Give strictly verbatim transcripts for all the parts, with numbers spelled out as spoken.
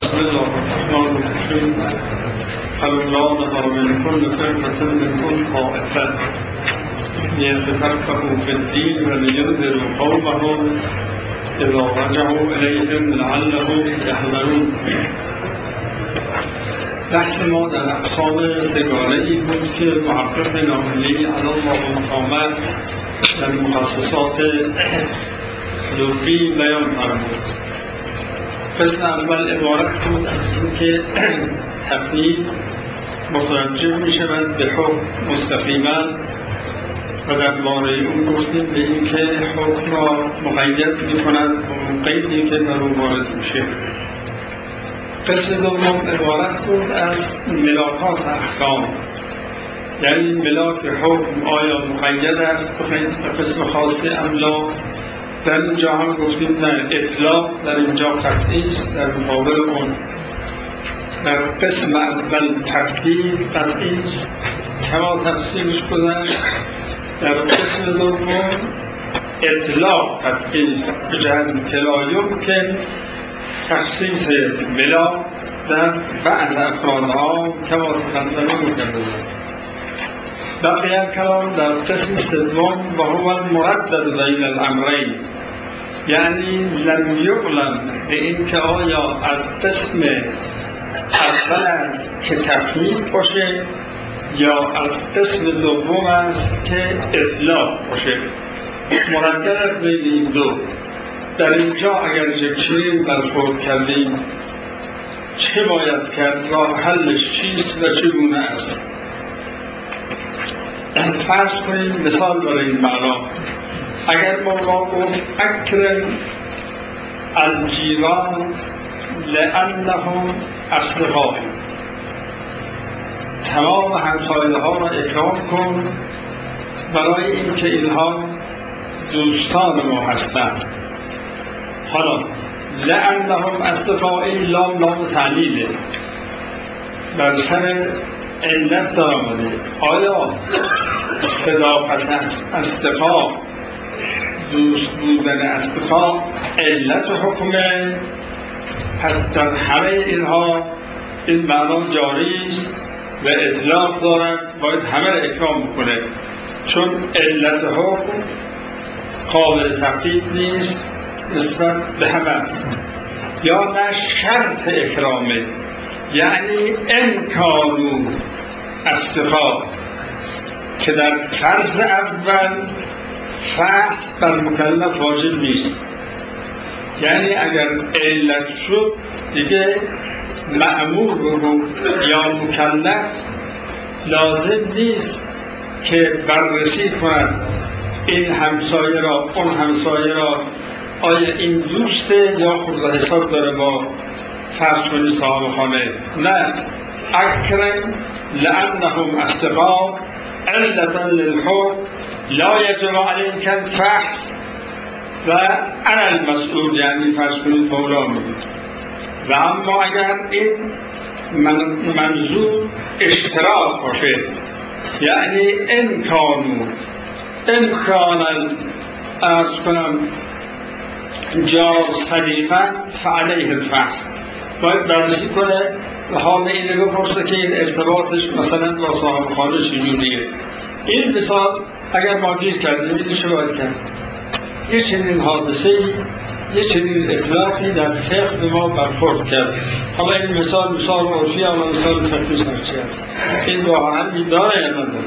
بسم الله الرحمن الرحیم فلولا من كل فرقة منهم طائفة ليتفقهوا في الدين ولينذروا قومهم اذا رجعوا الیهم لعلهم یحذرون. بحث ما در اقسام سگانه ای بود که محقق ناقلی علی الله مقامه در مخصصات لغوی بیان فرمود. قسم اول عبارت بود از اینکه تفنید متوجه می شود به حکم مستقیما و درباره اون گفتیم به اینکه حکم را مقید می کند با اون قیدی که در اون وارد میشه. قسم دوم عبارت بود از ملاکات احکام، یعنی ملاک حکم آیا مقید است به قسم خاصی ام لا. در اینجا هم گفتیم نه، اطلاق در اینجا قطعی است در مقابل اون. در قسم اول تقدیر قطعی است کما تفصیلش گذشت. در قسم دوم اطلاق قطعی است به جهت که لا یمکن تخصیص ملاک در بعض افرادها کما تقدم مکرده. بقیه کلام در قسم سوم و هو المردد بین الامرین، یعنی لم یعلم به این که آیا از قسم اول است که تفنید باشه یا از قسم دوم است که اطلاق باشه. مردد است بین این دو. در اینجا اگر چنین برخورد کردیم چه باید کرد؟ راه حلش چیست و چگونه است؟ فرض کنیم مثال برای این معنا، اگر مولا گفت اکرم الجیران لانهم اصدقاء، تمام همسایه ها را اکرام کن برای اینکه اینها دوستان ما هستند. حالا لانهم اصدقاء لام لام تعلیله، در سر علت در آمده. آیا صداقت اصدقاء، دوست بودن اصدقاء علت حکمه؟ پس در همه اینها این معنا جاری است و اطلاق دارد، باید همه را اکرام بکنه، چون علت حکم قابل تفکیک نیست، نسبت به همه است. یا نه شرط اکرامه، یعنی امکانو اصدقاء که در فرض اول فرض بر مکلف واجب نیست. یعنی اگر علت شد دیگه مأمور بگو یا مکلف لازم نیست که بررسی کند این همسایه را اون همسایه را آیا این دوسته یا خورد حساب داره با فرض کنی صاحب خانه. نه، اکرم لانهم اصدقاء علتا للحکم لا یجب علیک الفحص و انا المسئول، یعنی فرض کنید مولا میگه. و اما اگر این من منظور اشتراک باشه، یعنی امکانو امکان ارز کنم جار صدیقا فعلیه الفحص، باید بررسی کنه و حال اینه بپرسه که این ارتباطش مثلا با صاحب خانه چجوریه. این مثال اگر ما گیر کردیم این چه باید کرد؟ یه چنین حادثه یه چنین اطلاقی در فقه به ما برخورد کرد. حالا این مثال مثال عرفی یا مثال فقهی سرچی است، این واقعا داره یا نداره؟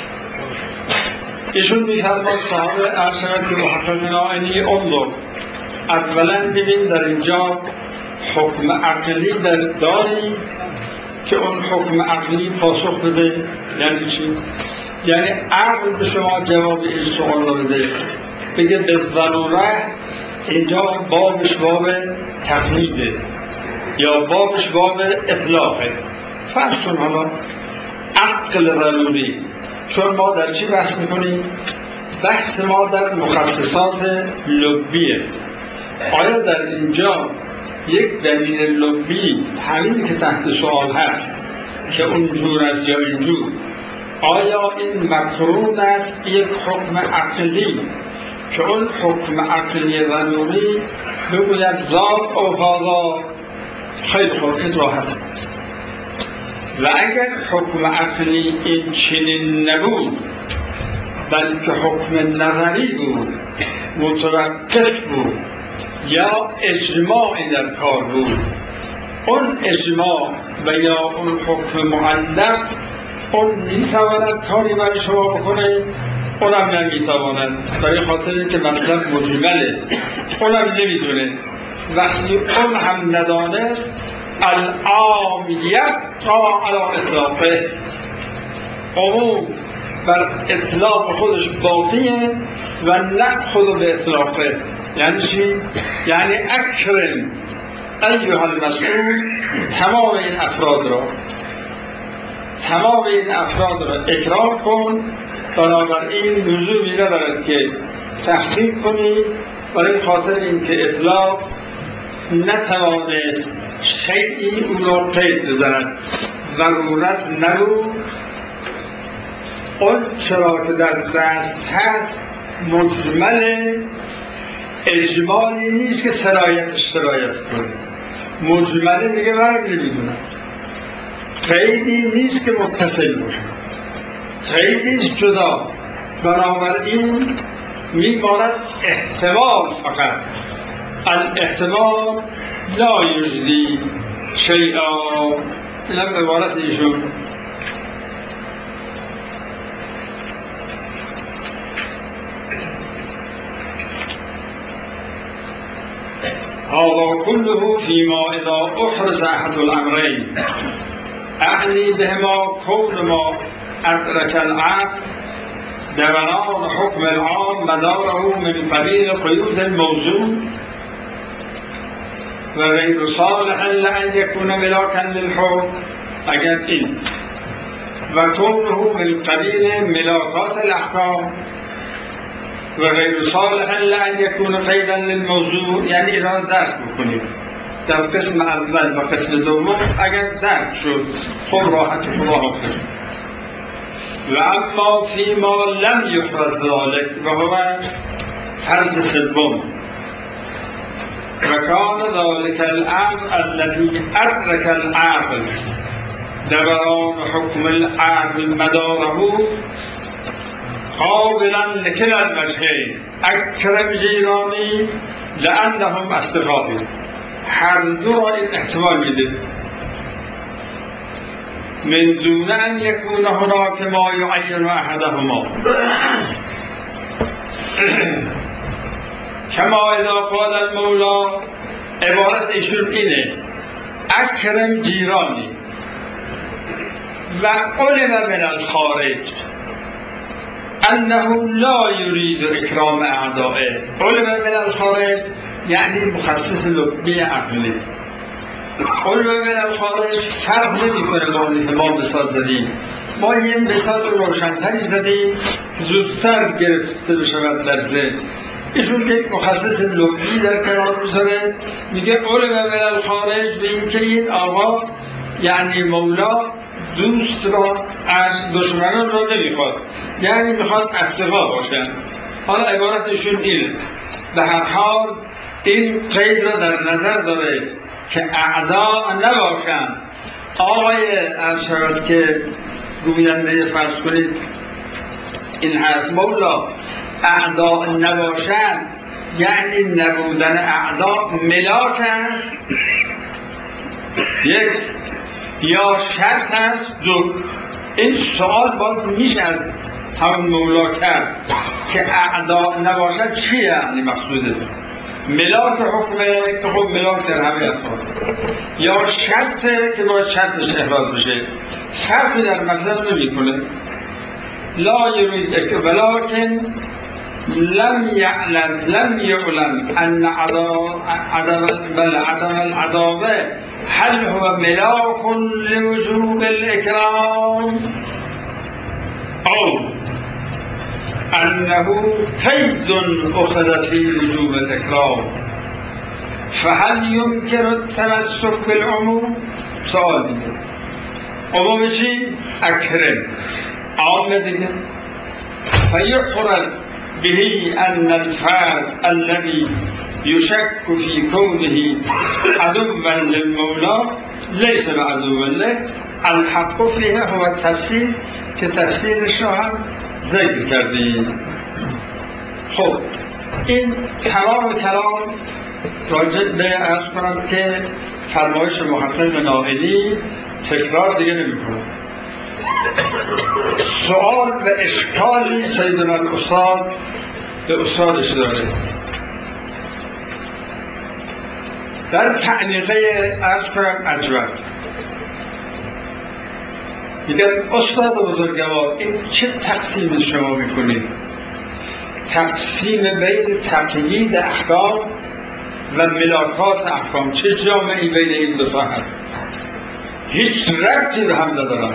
ایشون می‌فرماید صاحب عرض شود که محقق ناعنی انظر، اولا ببین در اینجا حکم عقلی در داری که اون حکم عقلی پاسخ بده. یعنی چی؟ یعنی عقل به شما جواب این سوال رو بده، بگه به ضروره اینجا بابش باب تفنیده یا بابش باب اطلاقه. فرض کن حالا عقل ضروری، چون ما در چی بحث میکنیم؟ بحث ما در مخصصات لبیه. آیا در اینجا یک دلیل لبی همین که تحت سوال هست که اونجور است یا اینجور، آیا این مقرون است یک حکم عقلی که اون حکم عقلی ضروری بگوید ذات او هذا خیلی خوب این راه هست. و اگر حکم عقلی این چنین نبود بلکه حکم نظری بود، متوقف بود یا اجماعی در کار بود، اون اجماع و یا اون حکم معلق اون میتواند کاری برای شما بکنه، اونم نمیتواند، برای خاطر اینکه مطلب مجمله، اونم نمیدونه. وقتی اون هم ندانست العام یبقا علی اطلاقه، عموم بر اطلاق خودش باقیه و نأخذ به اطلاقه. یعنی چی؟ یعنی اکرم ایها المسئول تمام این افراد را تمام این افراد را اکرام کن، بنابراین لزومی ندارد که تحقیق کنی، برای خاطر اینکه اطلاق نتوانست شیئی او را قید بزند، ضرورت نبود. اون چرا که در دست هست مجمل، اجمالی نیست که سرایتش سرایت کنه، مجمله دیگه برد نمیدونه، قیدی نیست که متصل باشه، قیدیش جدا، بنابراین میماند احتمال فقط. الاحتمال لا یجزی شیئا، این هم عبارت ایشون. هذا كله فيما إذا أحرز أحد الأمرين أعني بهما كون ما أدرك العقل دوران حكم العام مداره من قبيل قيود الموضوع وغير صالح لأن يكون ملاكا للحكم أجل إن وكونه من قبيل ملاكات الأحكام وغير صالح لأن يكون قيدا للموضوع. يعني إذا درک بکنید در قسم اول و قسم دوم اگر درک شد خب راحت خدا حافظ. و اما فيما لم يحرز ذلك وهو فرض سوم وكان ذلك الأمر الذي أدرك العقل دوران حكم العقل مداره قابلا لكلا الوجهين اکرم جیرانی لأنهم استفاده. هر دو را این احتمال میده من دون ان یکون هناک ما یعین احدهما کما اذا قال المولا. عبارت ایشون اینه اکرم جیرانی و علم من الخارج انه لا يريد اکرام اعدائه. علم من الخارج یعنی مخصص لبی عقلی. علم من الخارج فرق نمی کنه با اونی که ما مثال زدیم. ما یه مثال روشنتری زدیم که زودتر گرفته بشود در ذهن. ایشون یک مخصص لبی در کنار میذاره، میگه علم من الخارج به این که این آقا یعنی مولا دوست را از دشمنان را نمیخواد، یعنی میخواد اصدقا باشن. حالا عبارتشون اینه. به هر حال این قید را در نظر داره که اعدا نباشن. آقای عرض شود که گوینده فرض کنید این حرف مولا اعدا نباشن یعنی نبودن اعدا ملاک است یک، یا شرط است دو. این سوال باز میشه از همون مولا کرد که اعدا نباشد چی یعنی مقصودش؟ ملاک حکمه که خب ملاک در همه افراد، یا شرطه که باید شرطش احراز بشه، شرطی در مطلب نمی کنه. لا یرید ولکن لم یعلم لم یعلم ان عدم بل عدم العداوه هل هو ملاک لوجوب الاکرام او انه قید اخذ فی وجوب الاکرام فهل يمكن التمسك بالعموم؟ سوال دیگه. عموم چی؟ اکرم. عام دیگه. فیحرز به ان الفرد الذي یشک فی کونه عدوا للمولا لیس بعدوا له الحق فیه هو التفسیر که تفسیرش را هم ذکر کردیم. خب این تمام کلام راجع به عرض کنم که فرمایش محقق ناقلی تکرار دیگه نمی کنم. سؤال و اشکالی سیدنا الاستاد به استادش داره. در تعلیقه عرض کنم عجبت میگن استاد بزرگوار این چه تقسیم شما میکنید؟ تقسیم بین تقیید احکام و ملاکات احکام، چه جامعی بین این دو تا هست؟ هیچ ربطی به هم ندارن.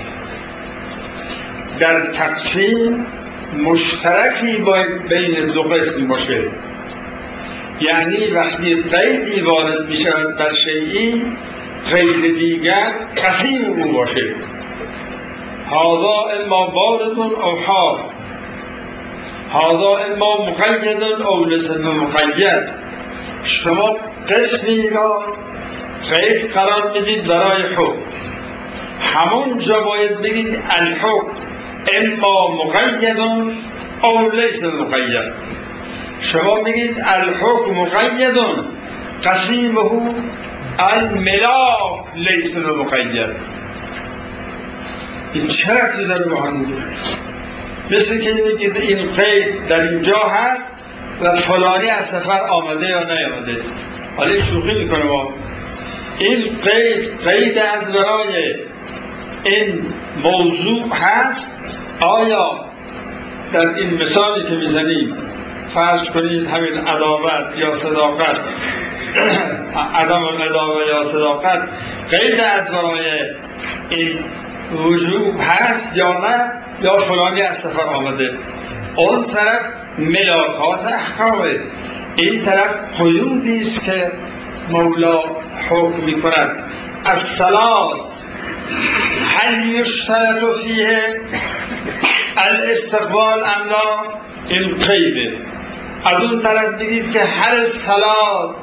در تقسیم مشترکی باید بین دو قسم باشه، یعنی وقتی قیدی وارد میشه بر شیئی قید دیگر قسیم او باشه. هذا اما بارد او حار، هذا اما مقید او لزم مقید. شما قسمی را قید قرار میدید برای حکم، همون جا باید بگید الحکم اما مقید او لیس مقید. شما میگید الحکم مقید قسیمه الملاک لیس مقید. این چه رفتی داره با هم میگه؟ مثل که میگید این قید در اینجا هست و فلانی از سفر آمده یا نیامده. حالا این شوخی میکنه ما این قید قید از برای این موضوع هست. آیا در این مثالی که میزنیم فرض کنید همین عداوت یا صداقت عدم العداوه یا صداقت قید از برای این وجوب هست یا نه، یا فلانی از سفر آمده. اون طرف ملاکات احکامه، این طرف قیودی است که مولا حکم می کند. الصلاة هل یشترط فیه الاستقبال ام لا؟ این قیده. از اون طرف بگید که هر الصلاة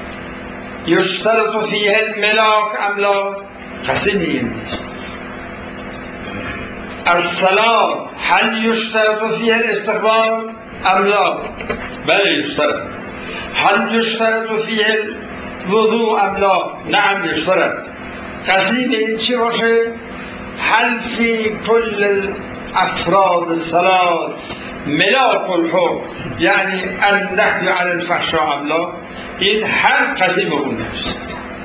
یشترط فیه الملاک ام لا؟ قسمی این نیست. الصلاة هل یشترط فیه الاستقبال ام لا؟ بله یشترط. هل یشترط فیه الوضوء ام لا؟ نعم یشترط. قسیم این چی باشه؟ هل فی کل افراد الصلاة ملاک الحکم یعنی النهی عن الفحشاء ام لا؟ این هر قسیم اون است.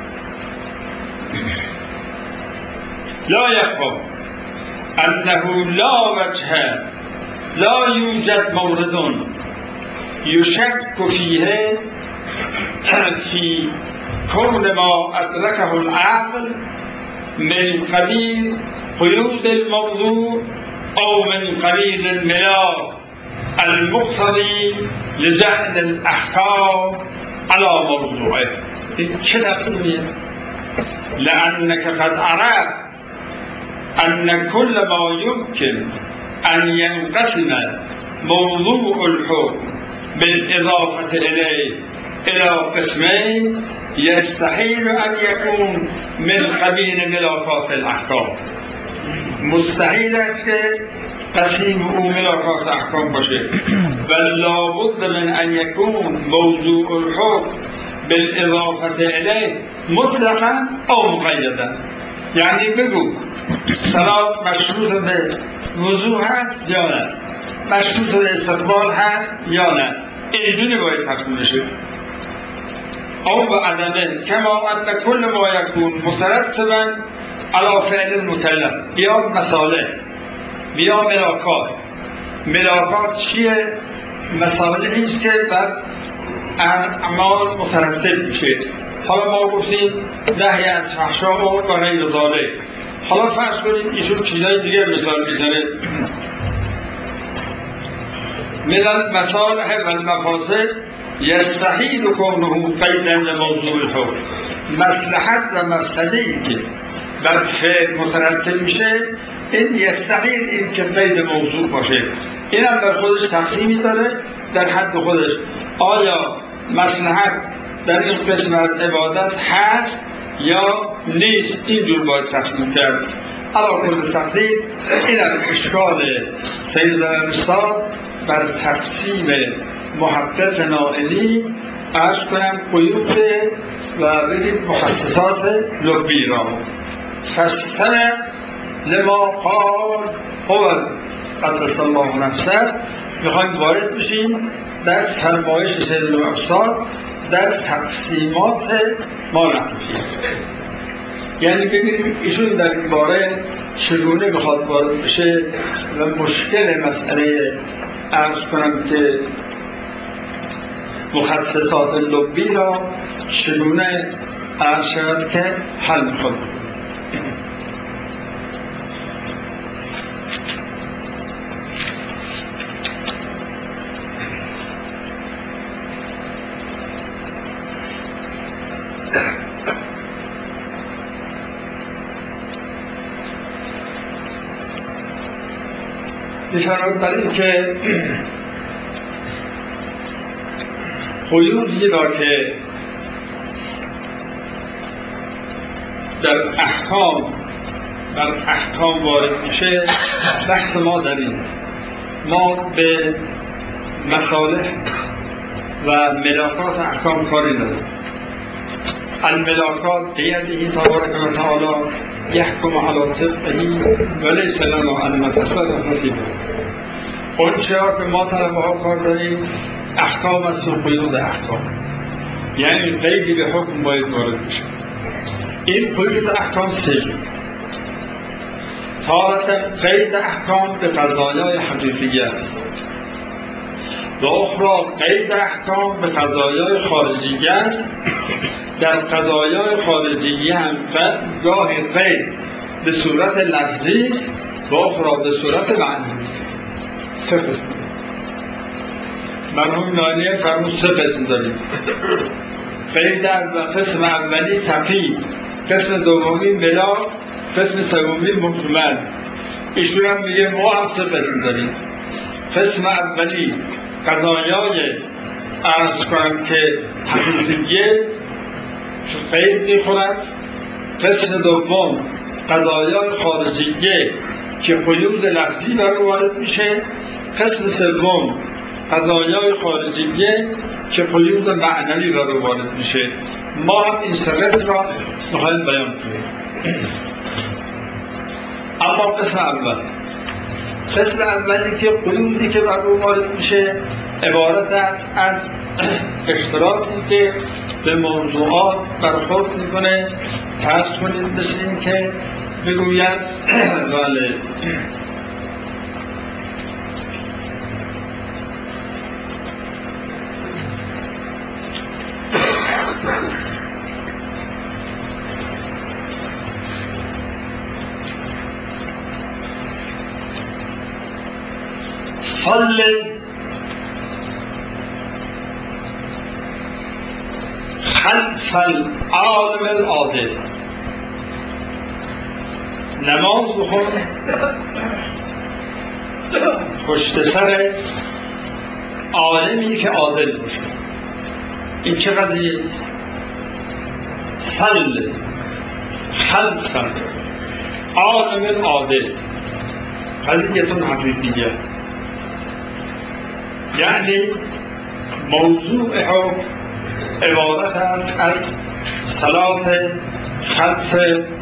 لا یخفا انه لا وجه لا یوجد مورد یشک فیه فی کون ما ادرکه العقل من قبیل قیود الموضوع او من قبیل الملاک المقتضی لجعل الاحکام على موضوعه. این چه تقسیمیه؟ لأنك قد عرفت أن كل ما يمكن أن ينقسم موضوع الحكم بالإضافة إليه إلى قسمين يستحيل أن يكون من قبيل ملاكات الأحكام. مستحيل است که قسیم او ملاکات احکام باشه، بل لابد من ان یکون موضوع الحکم بالاضافه الیه مطلقا او مقیدا. یعنی بگو صلات مشروط به وضوء هست یا نه، مشروط به استقبال هست یا نه، اینجوری باید تقسیم بشه. او به عدمه کما ان کل ما یکون مترتبا علی فعل المکلف. بیا مساله، بیا ملاکات. ملاکات چیه؟ مسائلی است که بر اعمال مترتب میشه. حالا ما گفتیم نهی از فحشا و غیر ذالک. حالا فرض کنید ایشون چیزای دیگه مثال میزنه. من المصالح و المفاسد یستحیل کونه قیدا لموضوع الحکم. مصلحت و مفسده‌ای که بر فعل مترتب میشه این یستحیل این که قید موضوع باشه. این هم در خودش تقسیمی داره در حد خودش. آیا مصلحت در این قسم از عبادت هست یا نیست، اینجور باید تصمیم کرد. علا کل تقدیر این از اشکال سید الانصار بر تقسیم محقق نائلی عرض کنم قیود و بگید مخصصات لبی را. فستمع لما قال هو قدس الله نفسه. میخوایم وارد بشیم در فرمایش سید الانصار در تقسیمات ما نقفی، یعنی ببینیم ایشون در این باره چگونه بخواد وارد بشه و مشکل مسئله عرض کنم که مخصصات لبی را چگونه عرض شود که حل میخواد بکنه. می‌فرماید برای اینکه قیودی را که در احکام در احکام وارد میشه، بحث ما در این ما به مصالح و ملاکات احکام کاری نداریم. الملاکات بیده تبارک و تعالی یحکم علی طبقه ولیس لنا ان نتصرف فیه. اون چرا که ما طلبه ها کار داریم احکام است و قیود احکام، یعنی قیدی به حکم باید وارد بشه. این قیود احکام سه جور. تارة قید احکام به قضایای حقیقی است و اخرى قید احکام به قضایای خارجی است. در قضایای خارجی هم گاهی قید به صورت لفظی است و اخرى به صورت معنوی. سه قسم مرحوم نایینی فرمود سه قسم داریم. قید و قسم اولی تقیید، قسم دومی ملاک، قسم سومی مجمل. ایشون هم میگه ما هم سه قسم داریم. قسم اولی قضایای عرض کنم که حقیقیه قید میخورد. قسم دوم قضایای خارجیه که قیود لفظی بر وارد میشه. قسم سوم قضایای خارجیه که قیود معنوی بر وارد میشه. ما هم این سه قسم را میخوایم بیان کنیم. اما قسم اول قسم اولی که قیودی که بر وارد میشه عبارت است از اشتراکی که به موضوعات برخورد میکنه. فرض کنید مثل این که بگوید بله صل خلف العالم العادل. نماز بخون پشت سر عالمی که عادل باشه. این چه قضیه است؟ صل خلف العالم العادل قضیتون حقیقیه، یعنی موضوع حکم عبارت است از صلات خلف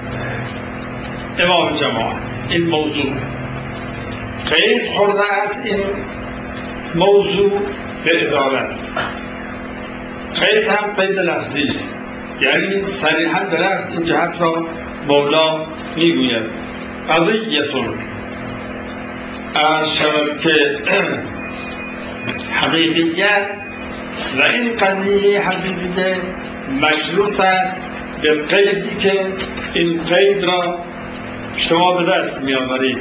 امام جماعت. این موضوع قید خورده است این موضوع به ادارت. قید هم قید لفظی است، یعنی صریحاً به لفظ این جهت را مولا میگوید قضیتون عرض شود که حقیقیت و این قضیه حقیقیه مشروط است به قیدی که این قید را شما به دست می آورید.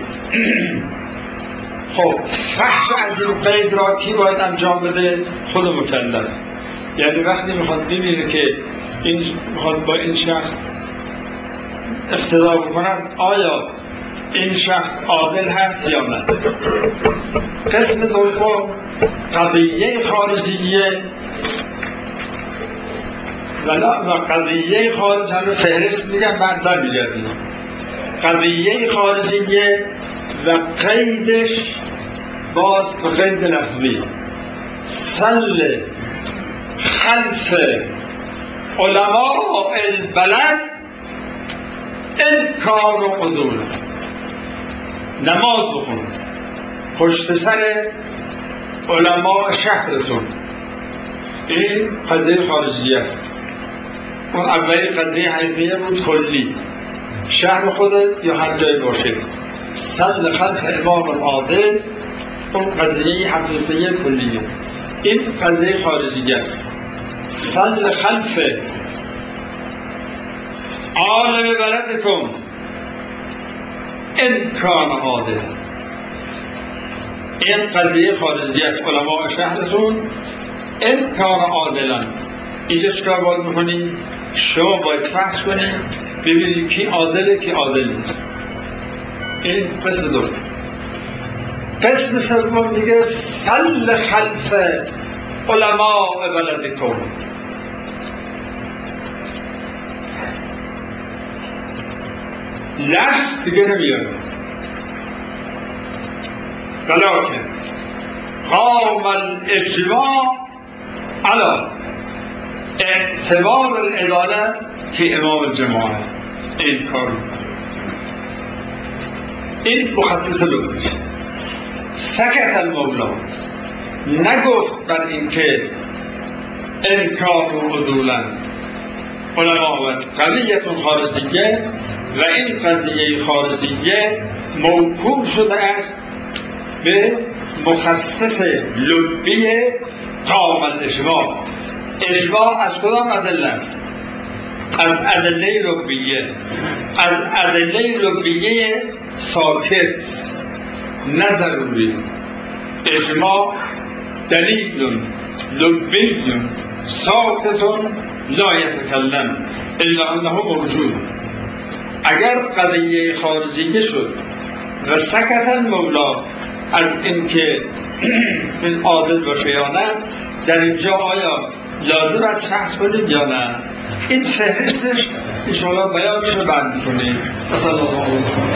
خب فحش از این قید را کی باید انجام بده؟ خود مکلف. یعنی وقتی میخواد ببینه که این میخواد با این شخص اقتدا بکند آیا این شخص عادل هست یا نه. قسم دوم قضیه خارجیه ولا و قضیه خارج رو فهرست میگم بعد در میگردیم. قضیه خارجیه و قیدش باز به قید لفظی سل خلف علماء البلد انکار و عدول. نماز بخون پشت سر علماء شهرتون. این قضیه خارجی است. اون اولی قضیه حیثیه بود کلی، شهر خودت یا هر جای باشه سل خلف امام العادل، اون قضیه حقیقیه کلیه. این قضیه خارجی است. سل خلف عالم بلدکم امکان عادل. این قضیه خارجی است. علماء شهرتون امکان عادلن. اینجا چکار باید میکنی؟ شما باید فحص کنی ببینی کی عادله کی عادل نیست. این قسم دوم. قسم سوم دیگه سل خلف علماء بلدکم. لفظ دیگه نمیاره، ولکن قام الاجماع علی اعتبار العدالة فی امام الجماعه. این کار این مخصص لغویست. سکت المولا، نگفت بر این که انکار و عدولا علما و قضیتون خارجیه و این قضیه خارجیه موکول شده است به مخصص لغوی قام الاجماع. اجماع از کدام ادله است؟ از ادله لغویه، از ادله لغویه ساکت نه ضروری. اجماع دلیل لغوی ساکت لا یتکلم الا انه موجود. اگر قضیه خارجیه شد و سکت المولا از اینکه این عادل باشه یا نه، در اینجا آیا لازم است فحص کنیم یا نه؟ این فهرستش انشاءالله بیانش رو بعد میکنیم.